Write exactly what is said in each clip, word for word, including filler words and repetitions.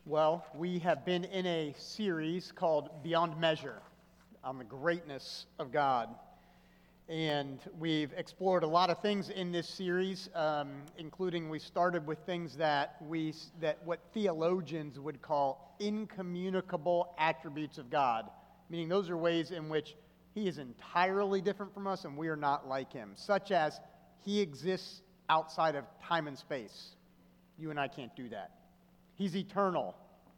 Well, we have been in a series called Beyond Measure on the greatness of God. And we've explored a lot of things in this series, um, including we started with things that we that what theologians would call incommunicable attributes of God, meaning those are ways in which he is entirely different from us and we are not like him, such as he exists outside of time and space. You and I can't do that. He's eternal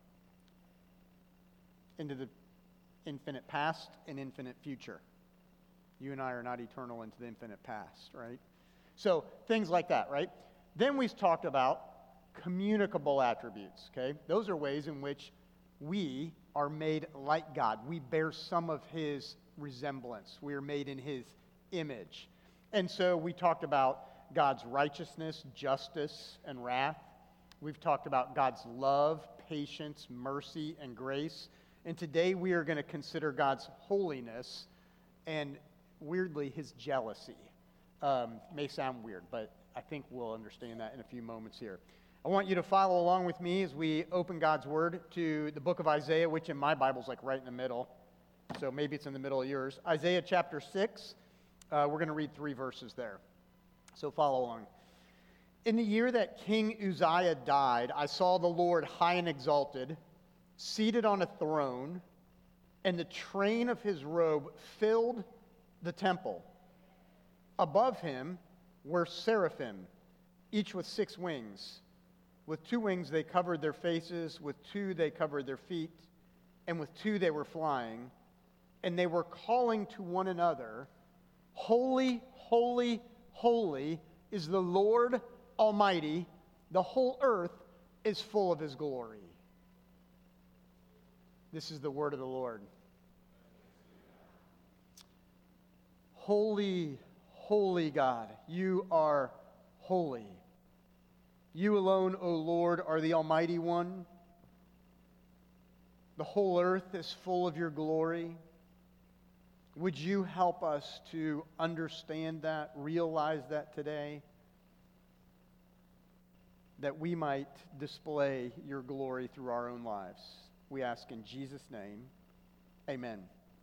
into the infinite past and infinite future. You and I are not eternal into the infinite past, right? So things like that, right? Then we've talked about communicable attributes, okay? Those are ways in which we are made like God. We bear some of his resemblance. We are made in his image. And so we talked about God's righteousness, justice, and wrath. We've talked about God's love, patience, mercy, and grace. And today we are going to consider God's holiness and, weirdly, his jealousy. Um, may sound weird, but I think we'll understand that in a few moments here. I want you to follow along with me as we open God's Word to the book of Isaiah, which in my Bible is like right in the middle. So maybe it's in the middle of yours. Isaiah chapter six. Uh, we're going to read three verses there. So follow along. In the year that King Uzziah died, I saw the Lord high and exalted, seated on a throne, and the train of his robe filled the temple. Above him were seraphim, each with six wings. With two wings they covered their faces, with two they covered their feet, and with two they were flying. And they were calling to one another, Holy, holy, holy is the Lord Almighty, the whole earth is full of his glory. This is the word of the Lord. Holy, holy God, you are holy. You alone, O Lord, are the Almighty One. The whole earth is full of your glory. Would you help us to understand that, realize that today? That we might display your glory through our own lives. We ask in Jesus' name, amen.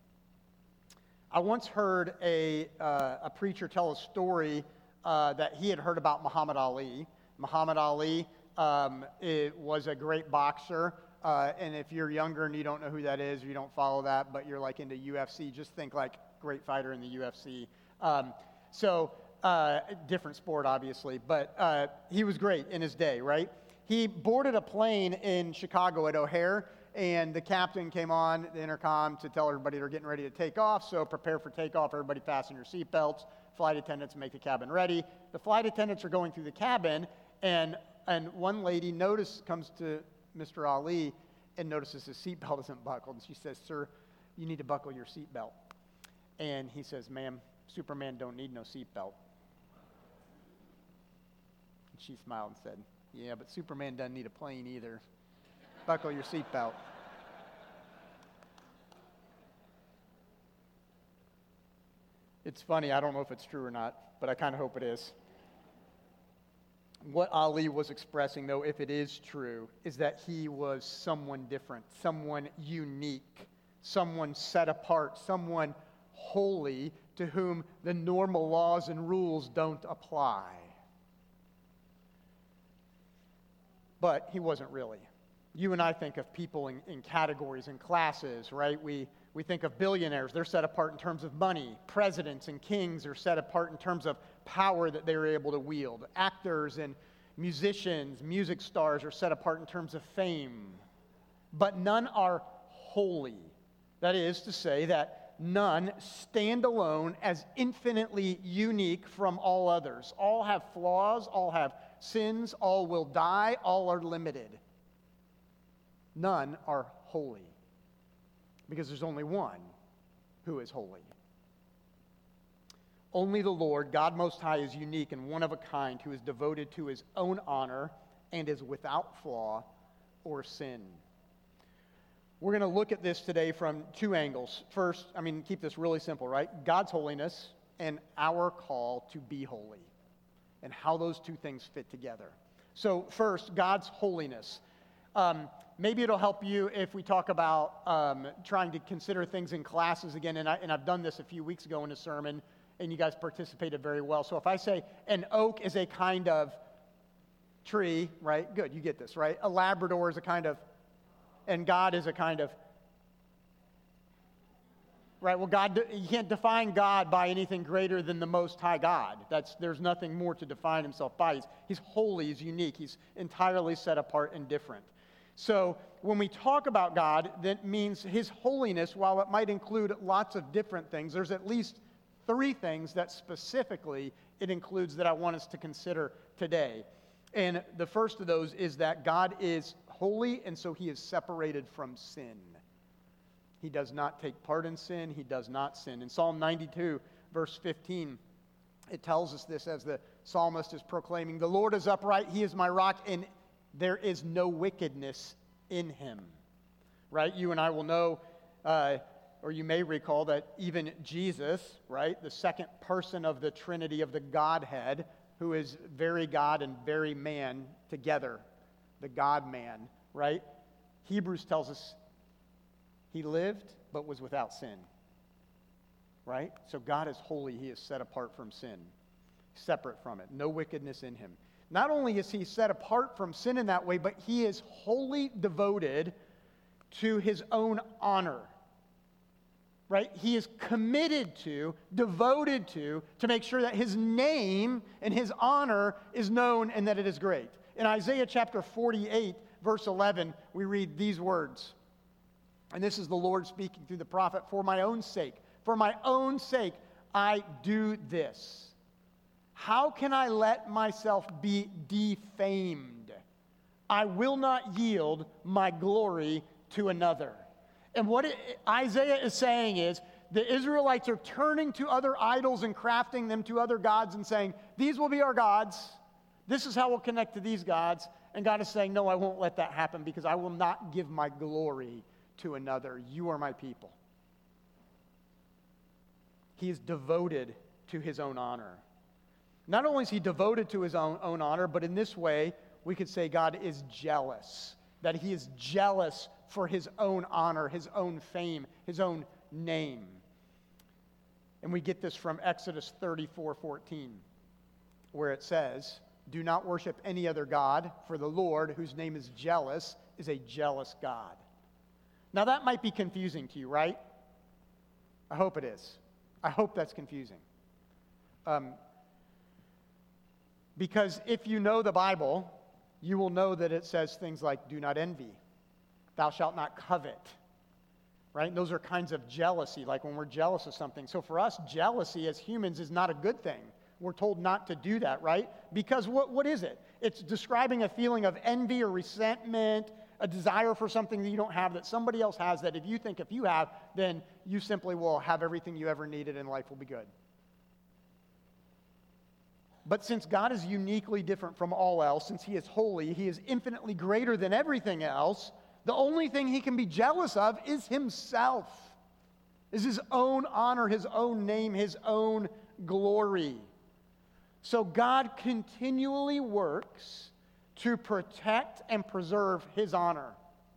I once heard a, uh, a preacher tell a story uh, that he had heard about Muhammad Ali. Muhammad Ali um, it was a great boxer, uh, and if you're younger and you don't know who that is, or you don't follow that, but you're like into U F C, just think like great fighter in the U F C. Um, so... Uh, different sport, obviously, but uh, he was great in his day, right? He boarded a plane in Chicago at O'Hare, and the captain came on the intercom to tell everybody they're getting ready to take off, so prepare for takeoff, everybody fasten your seatbelts, flight attendants make the cabin ready. The flight attendants are going through the cabin, and and one lady notice comes to Mister Ali and notices his seatbelt isn't buckled, and she says, "Sir, you need to buckle your seatbelt." And he says, "Ma'am, Superman don't need no seatbelt." She smiled and said, "Yeah, but Superman doesn't need a plane either. Buckle your seatbelt." It's funny, I don't know if it's true or not, but I kind of hope it is. What Ali was expressing, though, if it is true, is that he was someone different, someone unique, someone set apart, someone holy to whom the normal laws and rules don't apply. But he wasn't really. You and I think of people in, in categories and classes, right? We we think of billionaires. They're set apart in terms of money. Presidents and kings are set apart in terms of power that they're able to wield. Actors and musicians, music stars are set apart in terms of fame. But none are holy. That is to say that none stand alone as infinitely unique from all others. All have flaws, all have sins, all will die, all are limited. None are holy. Because there's only one who is holy. Only the Lord, God Most High, is unique and one of a kind, who is devoted to his own honor and is without flaw or sin. We're going to look at this today from two angles. First, I mean, keep this really simple, right? God's holiness and our call to be holy, and how those two things fit together. So first, God's holiness. Um, maybe it'll help you if we talk about um, trying to consider things in classes again, and, I, and I've done this a few weeks ago in a sermon, and you guys participated very well. So if I say an oak is a kind of tree, right? Good, you get this, right? A Labrador is a kind of, and God is a kind of, right? Well, God, you can't define God by anything greater than the Most High God. That's, there's nothing more to define himself by. He's, he's holy, he's unique, he's entirely set apart and different. So when we talk about God, that means his holiness, while it might include lots of different things, there's at least three things that specifically it includes that I want us to consider today. And the first of those is that God is holy, and so he is separated from sin. He does not take part in sin. He does not sin. In Psalm ninety-two, verse fifteen, it tells us this as the psalmist is proclaiming, "The Lord is upright, he is my rock, and there is no wickedness in him." Right? You and I will know, uh, or you may recall that even Jesus, right, the second person of the Trinity of the Godhead, who is very God and very man together, the God-man, right? Hebrews tells us he lived but was without sin, right? So God is holy. He is set apart from sin, separate from it. No wickedness in him. Not only is he set apart from sin in that way, but he is wholly devoted to his own honor, right? He is committed to, devoted to, to make sure that his name and his honor is known and that it is great. In Isaiah chapter forty-eight, verse eleven, we read these words. And this is the Lord speaking through the prophet, "For my own sake, for my own sake, I do this. How can I let myself be defamed? I will not yield my glory to another." And what it, Isaiah is saying is, the Israelites are turning to other idols and crafting them to other gods and saying, these will be our gods. This is how we'll connect to these gods. And God is saying, no, I won't let that happen because I will not give my glory to another. You are my people. He is devoted to his own honor. Not only is he devoted to his own, own honor, but in this way, we could say God is jealous. That he is jealous for his own honor, his own fame, his own name. And we get this from Exodus thirty-four fourteen, where it says, "Do not worship any other god, for the Lord, whose name is jealous, is a jealous God." Now that might be confusing to you, right? I hope it is. I hope that's confusing. Um, because if you know the Bible, you will know that it says things like, do not envy. Thou shalt not covet. Right? And those are kinds of jealousy, like when we're jealous of something. So for us, jealousy as humans is not a good thing. We're told not to do that, right? Because what, what is it? It's describing a feeling of envy or resentment, a desire for something that you don't have that somebody else has, that if you think if you have, then you simply will have everything you ever needed and life will be good. But since God is uniquely different from all else, since he is holy, he is infinitely greater than everything else, the only thing he can be jealous of is himself, is his own honor, his own name, his own glory. So God continually works to protect and preserve his honor.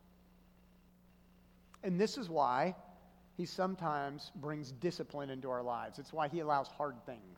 And this is why he sometimes brings discipline into our lives. It's why he allows hard things.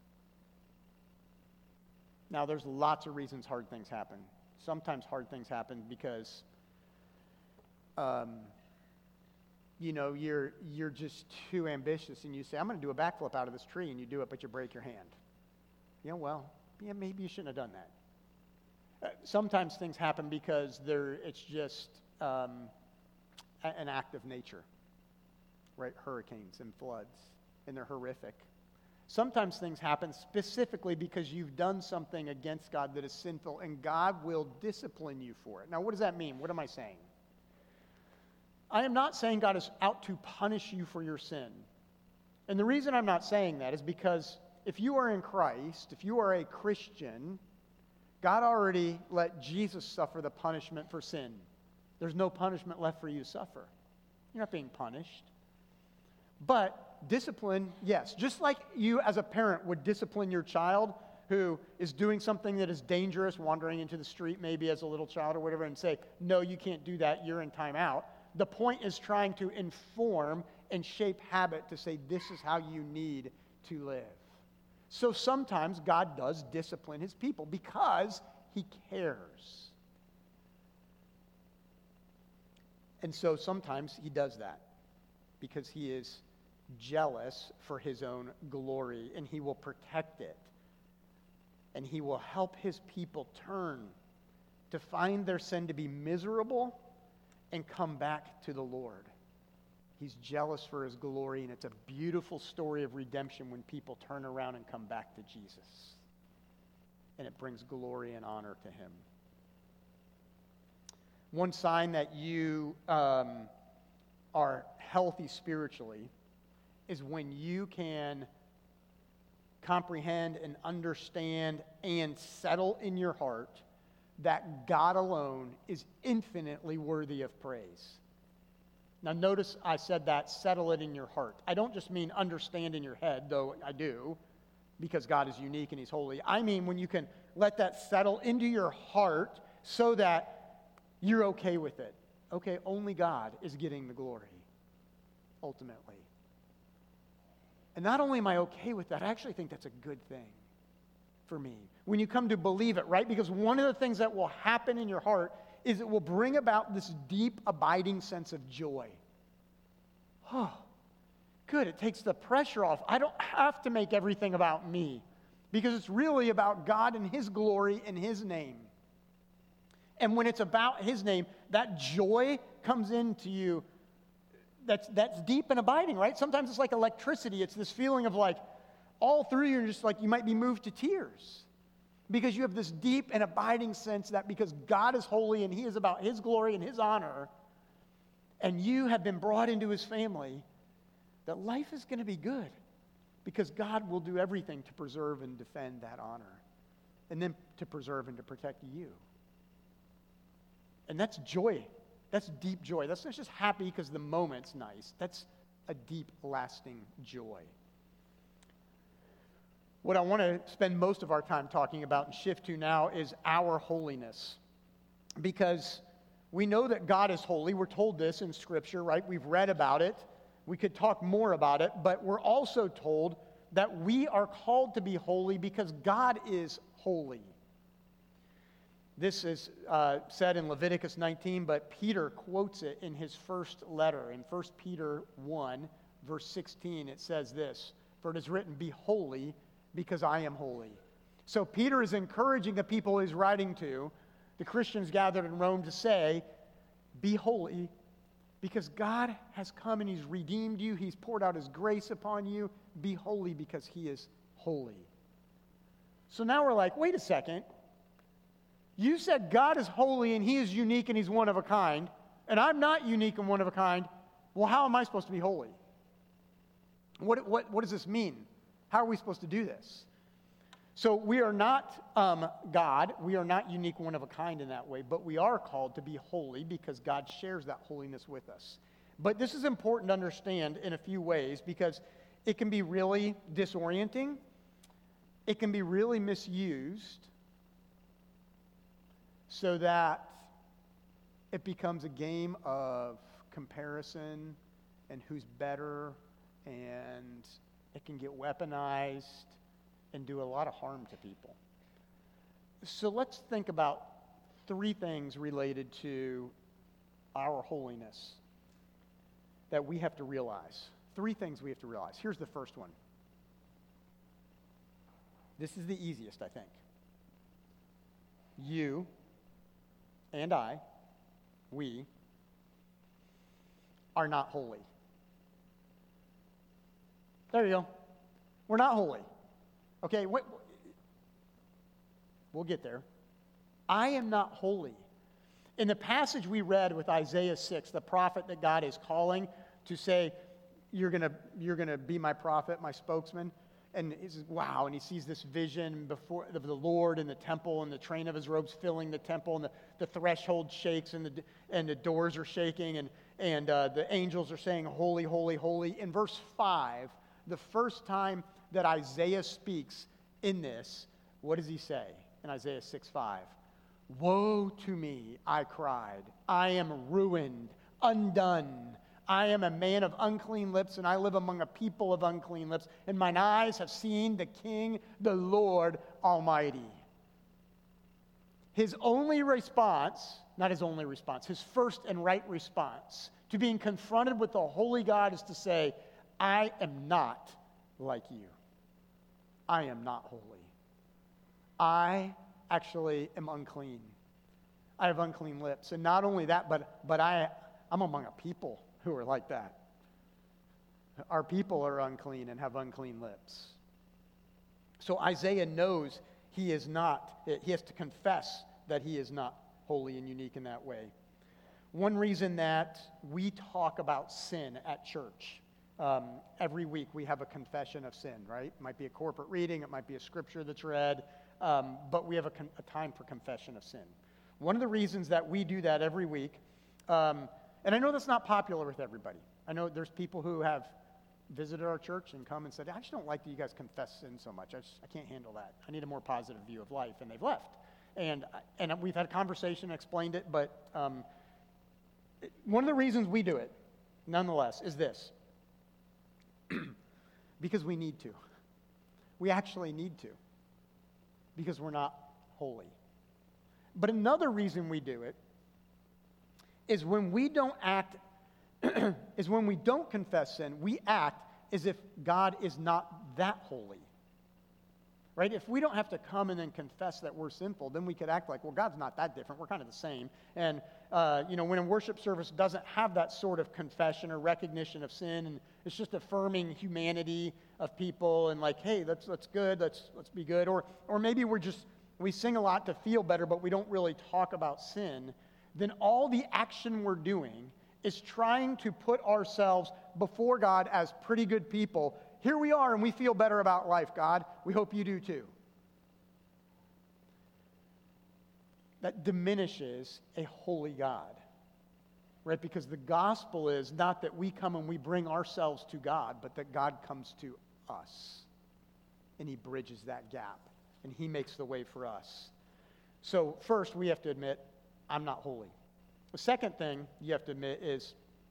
Now, there's lots of reasons hard things happen. Sometimes hard things happen because, um, you know, you're you're just too ambitious and you say, I'm going to do a backflip out of this tree, and you do it, but you break your hand. You know, well, yeah, maybe you shouldn't have done that. Uh, sometimes things happen because they're, it's just um, a, an act of nature, right? Hurricanes and floods, and they're horrific. Sometimes things happen specifically because you've done something against God that is sinful, and God will discipline you for it. Now, what does that mean? What am I saying? I am not saying God is out to punish you for your sin. And the reason I'm not saying that is because if you are in Christ, if you are a Christian, God already let Jesus suffer the punishment for sin. There's no punishment left for you to suffer. You're not being punished. But discipline, yes. Just like you as a parent would discipline your child, who is doing something that is dangerous, wandering into the street maybe as a little child or whatever, and say, no, you can't do that, you're in timeout. The point is trying to inform and shape habit to say, this is how you need to live. So sometimes God does discipline his people because he cares. And so sometimes he does that because he is jealous for his own glory, and he will protect it. And he will help his people turn to find their sin to be miserable and come back to the Lord. He's jealous for his glory, and it's a beautiful story of redemption when people turn around and come back to Jesus. And it brings glory and honor to him. One sign that you um, are healthy spiritually is when you can comprehend and understand and settle in your heart that God alone is infinitely worthy of praise. Now notice I said that, settle it in your heart. I don't just mean understand in your head, though I do, because God is unique and he's holy. I mean when you can let that settle into your heart so that you're okay with it. Okay, only God is getting the glory, ultimately. And not only am I okay with that, I actually think that's a good thing for me. When you come to believe it, right? Because one of the things that will happen in your heart is it will bring about this deep, abiding sense of joy. Oh, good. It takes the pressure off. I don't have to make everything about me because it's really about God and his glory and his name. And when it's about his name, that joy comes into you. That's, that's deep and abiding, right? Sometimes it's like electricity. It's this feeling of like all through you, just like you might be moved to tears because you have this deep and abiding sense that because God is holy and he is about his glory and his honor, and you have been brought into his family, that life is going to be good because God will do everything to preserve and defend that honor and then to preserve and to protect you. And that's joy. That's deep joy. That's not just happy because the moment's nice. That's a deep, lasting joy. What I want to spend most of our time talking about and shift to now is our holiness. Because we know that God is holy. We're told this in Scripture, right? We've read about it. We could talk more about it. But we're also told that we are called to be holy because God is holy. This is uh, said in Leviticus nineteen, but Peter quotes it in his first letter. In First Peter one, verse sixteen, it says this, "For it is written, be holy, because I am holy." So Peter is encouraging the people he's writing to, the Christians gathered in Rome, to say, be holy, because God has come and he's redeemed you. He's poured out his grace upon you. Be holy because he is holy. So now we're like, wait a second. You said God is holy and he is unique and he's one of a kind, and I'm not unique and one of a kind. Well, how am I supposed to be holy? What, what, what does this mean? How are we supposed to do this? So we are not um, God. We are not unique, one of a kind in that way, but we are called to be holy because God shares that holiness with us. But this is important to understand in a few ways because it can be really disorienting. It can be really misused, so that it becomes a game of comparison and who's better, and it can get weaponized and do a lot of harm to people. So let's think about three things related to our holiness that we have to realize. Three things we have to realize. Here's the first one. This is the easiest, I think. You and I, we, are not holy. There you go. We're not holy. Okay, wait, we'll get there. I am not holy. In the passage we read with Isaiah six, the prophet that God is calling to say, you're going to you're gonna be my prophet, my spokesman, and he says, wow, and he sees this vision before of the Lord in the temple, and the train of his robes filling the temple, and the, the threshold shakes, and the and the doors are shaking, and, and uh, the angels are saying, holy, holy, holy. In verse five, the first time that Isaiah speaks in this, what does he say in Isaiah six five? Woe to me, I cried. I am ruined, undone. I am a man of unclean lips, and I live among a people of unclean lips, and mine eyes have seen the King, the Lord Almighty. His only response, not his only response, his first and right response to being confronted with the holy God is to say, I am not like you. I am not holy. I actually am unclean. I have unclean lips. And not only that, but, but I, I'm among a people who are like that. Our people are unclean and have unclean lips. So Isaiah knows he is not, he has to confess that he is not holy and unique in that way. One reason that we talk about sin at church, um, every week we have a confession of sin, right? It might be a corporate reading, it might be a scripture that's read, um, but we have a, con- a time for confession of sin. One of the reasons that we do that every week, um, and I know that's not popular with everybody. I know there's people who have visited our church and come and said, I just don't like that you guys confess sin so much. I, just, I can't handle that. I need a more positive view of life, and they've left. And, and we've had a conversation, explained it, but um, one of the reasons we do it, nonetheless, is this. Because we need to. We actually need to. Because we're not holy. But another reason we do it is when we don't act, is when we don't confess sin, we act as if God is not that holy. Right? If we don't have to come and then confess that we're sinful, then we could act like, well, God's not that different. We're kind of the same. And, uh, you know, when a worship service doesn't have that sort of confession or recognition of sin, and it's just affirming humanity of people and like, hey, that's that's good, let's let's be good. Or or maybe we're just, we sing a lot to feel better, but we don't really talk about sin, then all the action we're doing is trying to put ourselves before God as pretty good people. Here we are, and we feel better about life, God. We hope you do too. That diminishes a holy God, right? Because the gospel is not that we come and we bring ourselves to God, but that God comes to us, and he bridges that gap, and he makes the way for us. So first, we have to admit, I'm not holy. The second thing you have to admit is,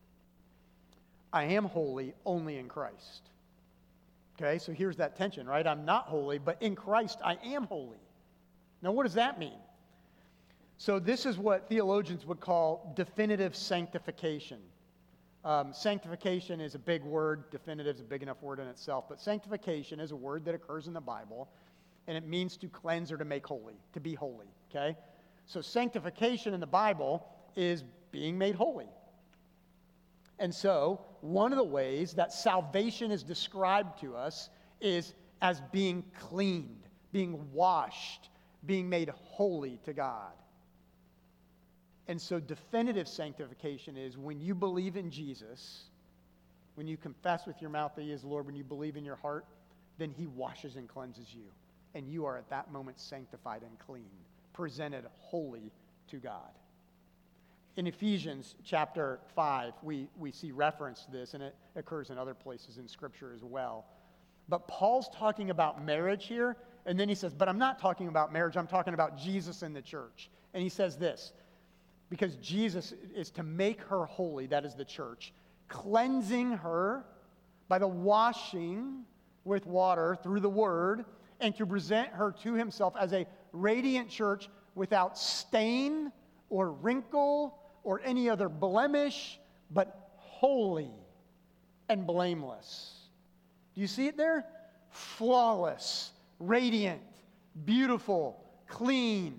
I am holy only in Christ. Okay, so here's that tension, right? I'm not holy, but in Christ I am holy. Now, what does that mean? So this is what theologians would call definitive sanctification. Um, sanctification is a big word. Definitive is a big enough word in itself. But sanctification is a word that occurs in the Bible, and it means to cleanse or to make holy, to be holy, okay? So sanctification in the Bible is being made holy. And so, one of the ways that salvation is described to us is as being cleaned, being washed, being made holy to God. And so, definitive sanctification is when you believe in Jesus, when you confess with your mouth that he is Lord, when you believe in your heart, then he washes and cleanses you. And you are at that moment sanctified and clean, presented holy to God. In Ephesians chapter five, we, we see reference to this, and it occurs in other places in Scripture as well. But Paul's talking about marriage here, and then he says, but I'm not talking about marriage, I'm talking about Jesus and the church. And he says this, because Jesus is to make her holy, that is the church, cleansing her by the washing with water through the word, and to present her to himself as a radiant church without stain or wrinkle or any other blemish, but holy and blameless. Do you see it there? Flawless, radiant, beautiful, clean,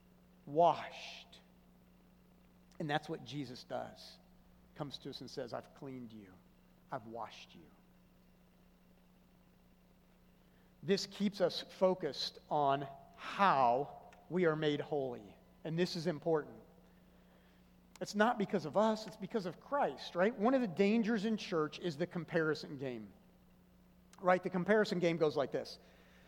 washed. And that's what Jesus does. Comes to us and says, I've cleaned you. I've washed you. This keeps us focused on how we are made holy. And this is important. It's not because of us, it's because of Christ, right? One of the dangers in church is the comparison game. Right? The comparison game goes like this.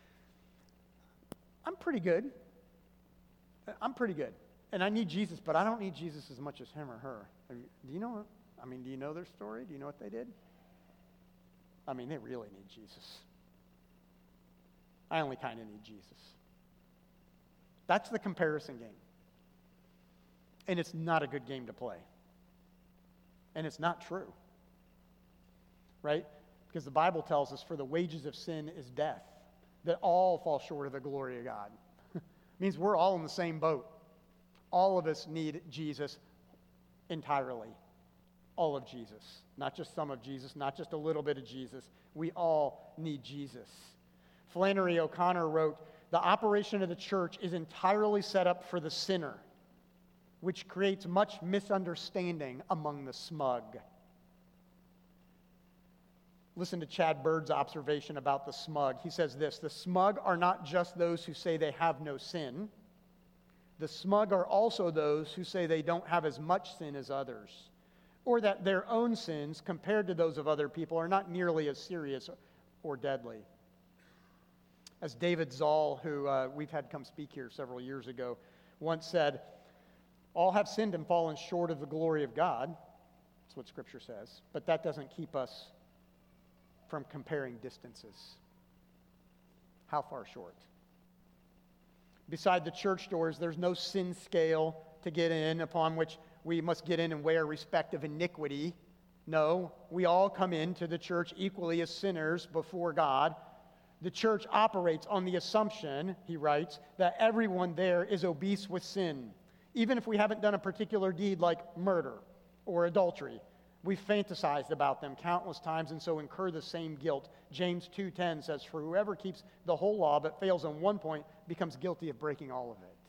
I'm pretty good. I'm pretty good. And I need Jesus, but I don't need Jesus as much as him or her. Do you know, I mean, do you know their story? Do you know what they did? I mean, they really need Jesus. I only kind of need Jesus. That's the comparison game. And it's not a good game to play. And it's not true. Right? Because the Bible tells us, for the wages of sin is death, that all fall short of the glory of God. It means we're all in the same boat. All of us need Jesus entirely. All of Jesus. Not just some of Jesus, not just a little bit of Jesus. We all need Jesus. Flannery O'Connor wrote, the operation of the church is entirely set up for the sinner, which creates much misunderstanding among the smug. Listen to Chad Bird's observation about the smug. He says this, the smug are not just those who say they have no sin. The smug are also those who say they don't have as much sin as others, or that their own sins, compared to those of other people, are not nearly as serious or deadly. As David Zoll, who uh, we've had come speak here several years ago, once said, all have sinned and fallen short of the glory of God. That's what Scripture says. But that doesn't keep us from comparing distances. How far short? Beside the church doors, there's no sin scale to get in upon which we must get in and weigh our respective iniquity. No, we all come into the church equally as sinners before God. The church operates on the assumption, he writes, that everyone there is obese with sin. Even if we haven't done a particular deed like murder or adultery, we've fantasized about them countless times and so incur the same guilt. James two ten says, for whoever keeps the whole law but fails on one point becomes guilty of breaking all of it.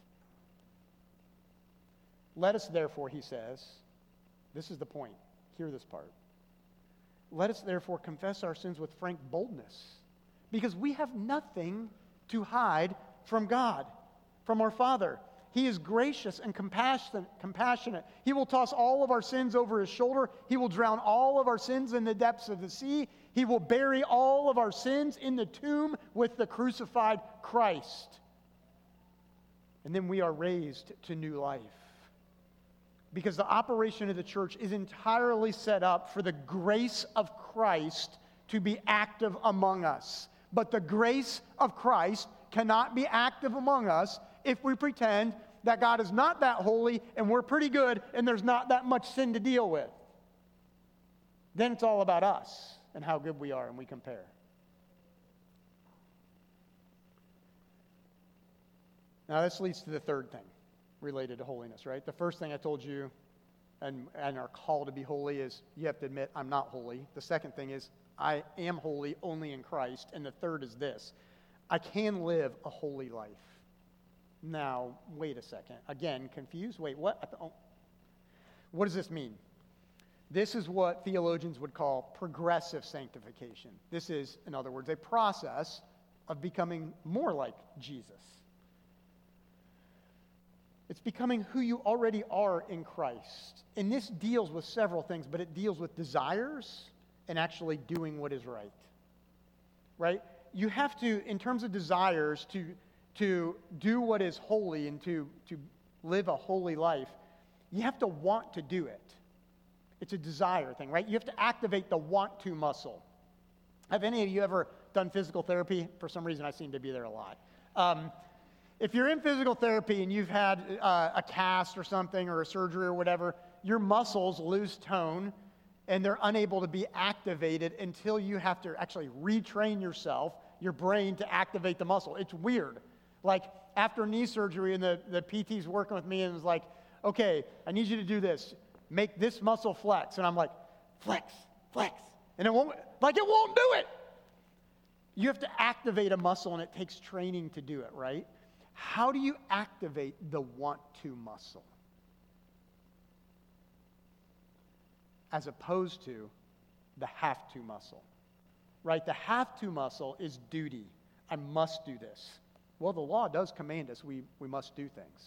Let us therefore, he says, this is the point, hear this part. Let us therefore confess our sins with frank boldness, because we have nothing to hide from God, from our Father. He is gracious and compassionate, compassionate. He will toss all of our sins over his shoulder. He will drown all of our sins in the depths of the sea. He will bury all of our sins in the tomb with the crucified Christ. And then we are raised to new life. Because the operation of the church is entirely set up for the grace of Christ to be active among us. But the grace of Christ cannot be active among us if we pretend that God is not that holy and we're pretty good and there's not that much sin to deal with. Then it's all about us and how good we are, and we compare. Now this leads to the third thing related to holiness, right? The first thing I told you and, and our call to be holy is you have to admit I'm not holy. The second thing is I am holy only in Christ. And the third is this: I can live a holy life. Now, wait a second. Again, confused? Wait, what? Oh. What does this mean? This is what theologians would call progressive sanctification. This is, in other words, a process of becoming more like Jesus. It's becoming who you already are in Christ. And this deals with several things, but it deals with desires and actually doing what is right. Right? You have to, in terms of desires, to, to do what is holy and to, to live a holy life, you have to want to do it. It's a desire thing, right? You have to activate the want to muscle. Have any of you ever done physical therapy? For some reason, I seem to be there a lot. Um, if you're in physical therapy and you've had uh, a cast or something or a surgery or whatever, your muscles lose tone and they're unable to be activated until you have to actually retrain yourself, your brain, to activate the muscle. It's weird. Like after knee surgery and the, the P T's working with me and was like, okay, I need you to do this. Make this muscle flex. And I'm like, flex, flex. And it won't, like it won't do it. You have to activate a muscle and it takes training to do it, right? How do you activate the want to muscle? As opposed to the have to muscle, right? The have to muscle is duty. I must do this. Well, the law does command us. We, we must do things.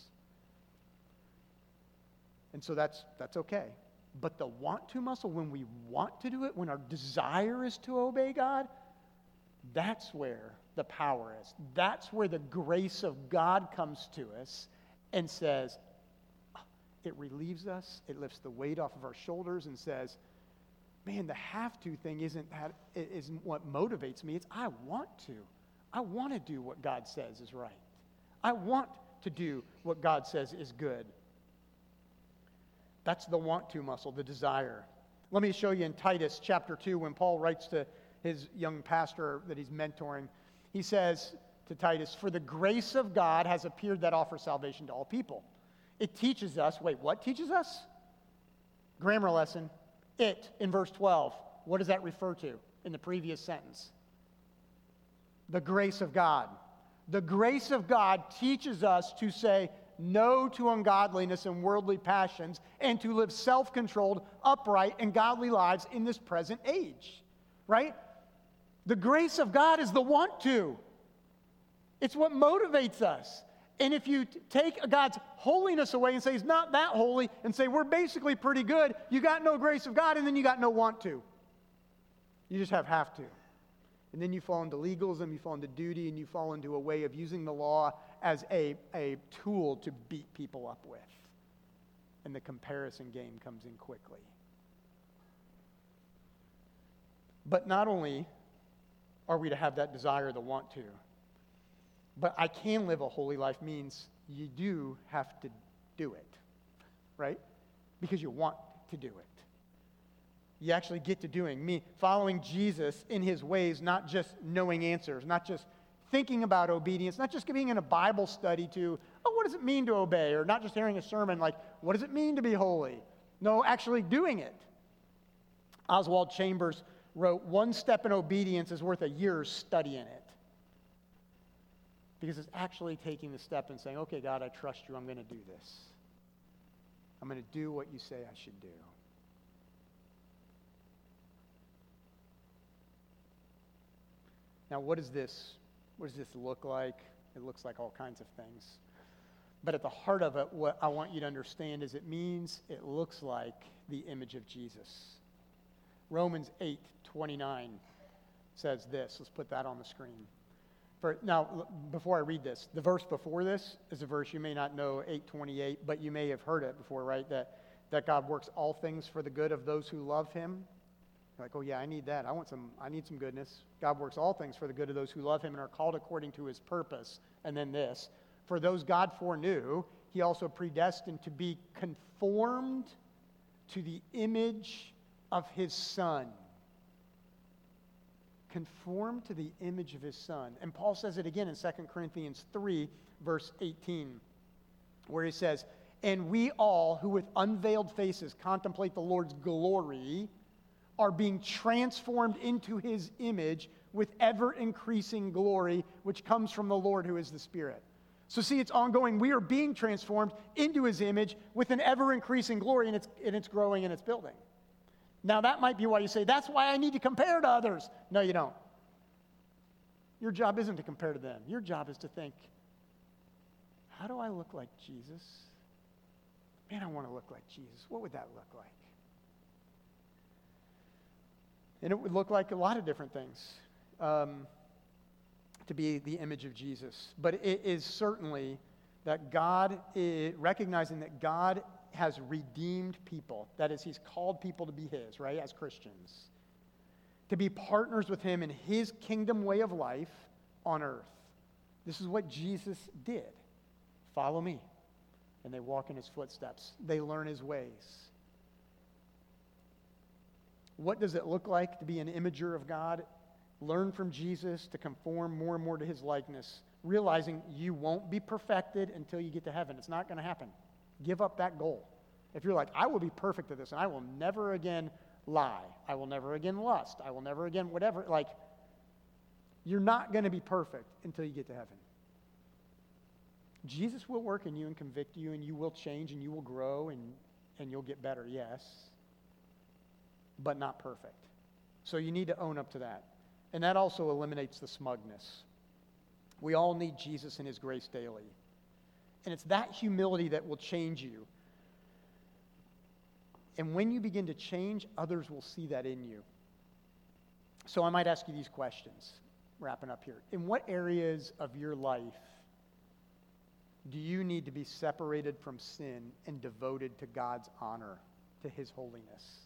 And so that's, that's okay. But the want to muscle, when we want to do it, when our desire is to obey God, that's where the power is. That's where the grace of God comes to us and says, it relieves us, it lifts the weight off of our shoulders and says, man, the have to thing isn't that, it isn't what motivates me. It's I want to. I want to do what God says is right. I want to do what God says is good. That's the want to muscle, the desire. Let me show you in Titus chapter two, when Paul writes to his young pastor that he's mentoring, he says to Titus, "For the grace of God has appeared that offers salvation to all people." It teaches us, wait, what teaches us? Grammar lesson. It, in verse twelve. What does that refer to in the previous sentence? The grace of God. The grace of God teaches us to say no to ungodliness and worldly passions and to live self-controlled, upright, and godly lives in this present age. Right? The grace of God is the want to. It's what motivates us. And if you t- take God's holiness away and say he's not that holy and say we're basically pretty good, you got no grace of God and then you got no want to. You just have have to. And then you fall into legalism, you fall into duty, and you fall into a way of using the law as a, a tool to beat people up with. And the comparison game comes in quickly. But not only are we to have that desire, the want to, but I can live a holy life means you do have to do it, right? Because you want to do it. You actually get to doing. Me following Jesus in his ways, not just knowing answers, not just thinking about obedience, not just being in a Bible study to, oh, what does it mean to obey? Or not just hearing a sermon like, what does it mean to be holy? No, actually doing it. Oswald Chambers wrote, "One step in obedience is worth a year's study in it." Because it's actually taking the step and saying, okay, God, I trust you. I'm going to do this. I'm going to do what you say I should do. Now, what does this, what does this look like? It looks like all kinds of things. But at the heart of it, what I want you to understand is it means it looks like the image of Jesus. Romans eight twenty-nine says this. Let's put that on the screen. For, now, before I read this, the verse before this is a verse you may not know, eight twenty-eight, but you may have heard it before, right? That, that God works all things for the good of those who love him. You're like, oh yeah, I need that. I want some, I need some goodness. God works all things for the good of those who love him and are called according to his purpose. And then this, for those God foreknew, he also predestined to be conformed to the image of his Son. Conformed to the image of his Son. And Paul says it again in Second Corinthians three, verse eighteen, where he says, "And we all who with unveiled faces contemplate the Lord's glory are being transformed into his image with ever-increasing glory, which comes from the Lord who is the Spirit." So see, it's ongoing. We are being transformed into his image with an ever-increasing glory, and it's, and it's growing and it's building. Now, that might be why you say, that's why I need to compare to others. No, you don't. Your job isn't to compare to them. Your job is to think, how do I look like Jesus? Man, I want to look like Jesus. What would that look like? And it would look like a lot of different things um, to be the image of Jesus. But it is certainly that God, is, recognizing that God has redeemed people. That is, he's called people to be his, right, as Christians. To be partners with him in his kingdom way of life on earth. This is what Jesus did. Follow me. And they walk in his footsteps. They learn his ways. What does it look like to be an imager of God? Learn from Jesus to conform more and more to his likeness, realizing you won't be perfected until you get to heaven. It's not going to happen. Give up that goal. If you're like, I will be perfect at this, and I will never again lie. I will never again lust. I will never again whatever. Like, you're not going to be perfect until you get to heaven. Jesus will work in you and convict you, and you will change, and you will grow, and, and you'll get better, yes, but not perfect. So you need to own up to that. And that also eliminates the smugness. We all need Jesus and his grace daily. And it's that humility that will change you. And when you begin to change, others will see that in you. So I might ask you these questions, wrapping up here. In what areas of your life do you need to be separated from sin and devoted to God's honor, to his holiness?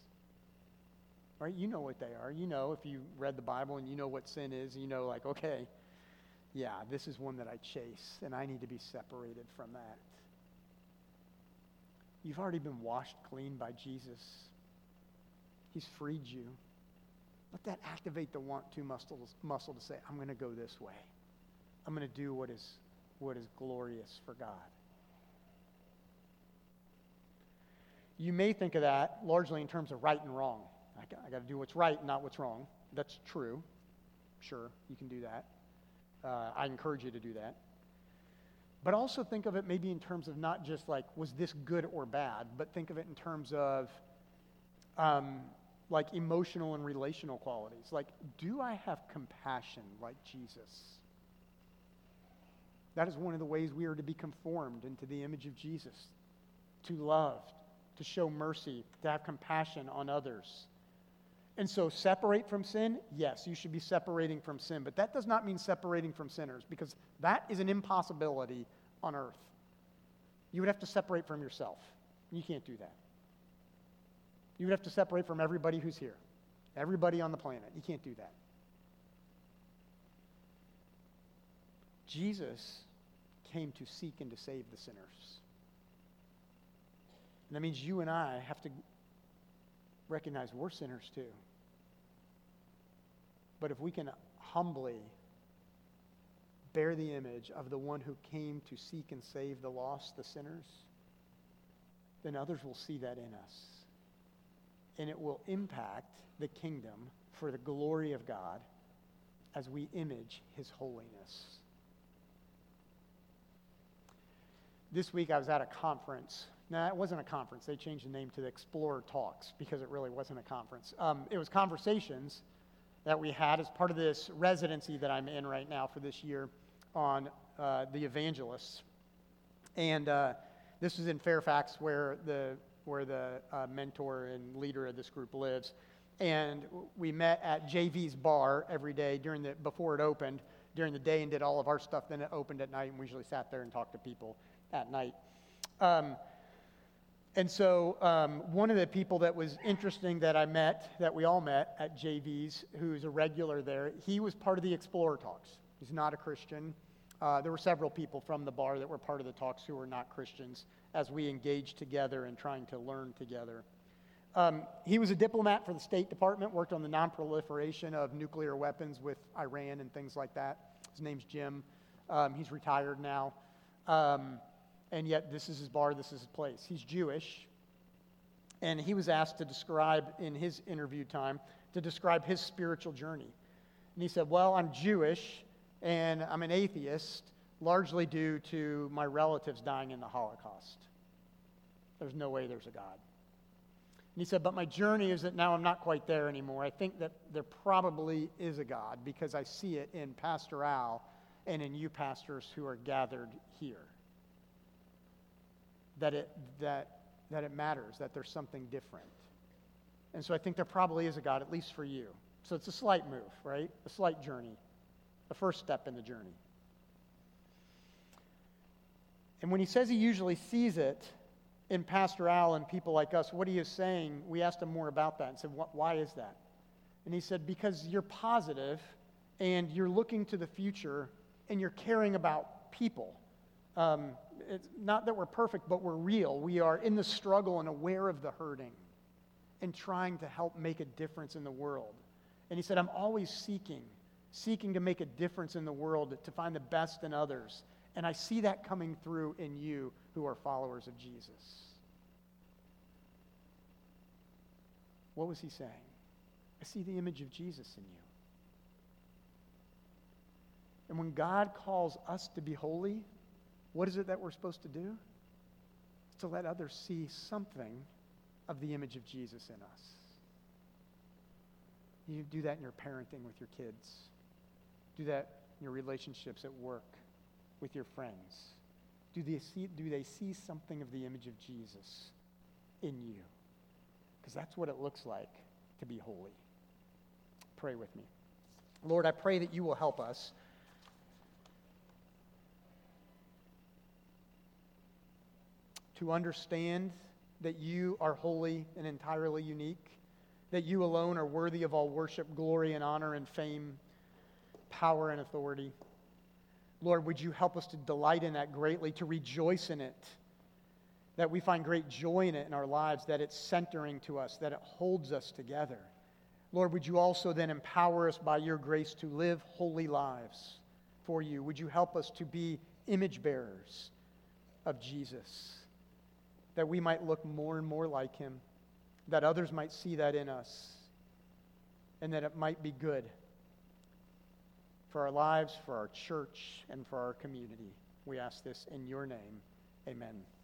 Right? You know what they are. You know, if you read the Bible and you know what sin is, you know, like, okay, yeah, this is one that I chase, and I need to be separated from that. You've already been washed clean by Jesus. He's freed you. Let that activate the want to muscle, muscle to say, I'm going to go this way. I'm going to do what is, what is glorious for God. You may think of that largely in terms of right and wrong. I got, I got to do what's right, not what's wrong. That's true. Sure, you can do that. Uh, I encourage you to do that. But also think of it maybe in terms of not just like, was this good or bad, but think of it in terms of um, like emotional and relational qualities. Like, do I have compassion like Jesus? That is one of the ways we are to be conformed into the image of Jesus. To love, to show mercy, to have compassion on others. And so separate from sin? Yes, you should be separating from sin. But that does not mean separating from sinners, because that is an impossibility on earth. You would have to separate from yourself. You can't do that. You would have to separate from everybody who's here. Everybody on the planet. You can't do that. Jesus came to seek and to save the sinners. And that means you and I have to recognize we're sinners too. But if we can humbly bear the image of the one who came to seek and save the lost, the sinners, then others will see that in us. And it will impact the kingdom for the glory of God as we image his holiness. This week I was at a conference. No, it wasn't a conference. They changed the name to the Explorer Talks because it really wasn't a conference. Um, it was conversations that we had as part of this residency that I'm in right now for this year on uh, the evangelists. And uh, this was in Fairfax where the where the uh, mentor and leader of this group lives. And we met at J V's bar every day during the before it opened, during the day, and did all of our stuff. Then it opened at night, and we usually sat there and talked to people at night. Um, And so um, one of the people that was interesting that I met, that we all met at J V's, who's a regular there, he was part of the Explorer Talks. He's not a Christian. Uh, there were several people from the bar that were part of the talks who were not Christians as we engaged together and trying to learn together. Um, he was a diplomat for the State Department, worked on the non-proliferation of nuclear weapons with Iran and things like that. His name's Jim. Um, he's retired now. Um, And yet, this is his bar, this is his place. He's Jewish, and he was asked to describe, in his interview time, to describe his spiritual journey. And he said, well, I'm Jewish, and I'm an atheist, largely due to my relatives dying in the Holocaust. There's no way there's a God. And he said, but my journey is that now I'm not quite there anymore. I think that there probably is a God, because I see it in Pastor Al and in you pastors who are gathered here. That it, that, that it matters, that there's something different. And so I think there probably is a God, at least for you. So it's a slight move, right? A slight journey, a first step in the journey. And when he says he usually sees it in Pastor Al and people like us, what he is saying, we asked him more about that and said, why is that? And he said, because you're positive and you're looking to the future and you're caring about people. Um, it's not that we're perfect, but we're real. We are in the struggle and aware of the hurting and trying to help make a difference in the world. And he said, I'm always seeking, seeking to make a difference in the world, to find the best in others. And I see that coming through in you who are followers of Jesus. What was he saying? I see the image of Jesus in you. And when God calls us to be holy, what is it that we're supposed to do? It's to let others see something of the image of Jesus in us. You do that in your parenting with your kids. Do that in your relationships at work with your friends. Do they see, do they see something of the image of Jesus in you? Because that's what it looks like to be holy. Pray with me. Lord, I pray that you will help us to understand that you are holy and entirely unique, that you alone are worthy of all worship, glory, and honor, and fame, power, and authority. Lord, would you help us to delight in that greatly, to rejoice in it, that we find great joy in it in our lives, that it's centering to us, that it holds us together. Lord, would you also then empower us by your grace to live holy lives for you? Would you help us to be image bearers of Jesus, that we might look more and more like him, that others might see that in us, and that it might be good for our lives, for our church, and for our community. We ask this in your name. Amen.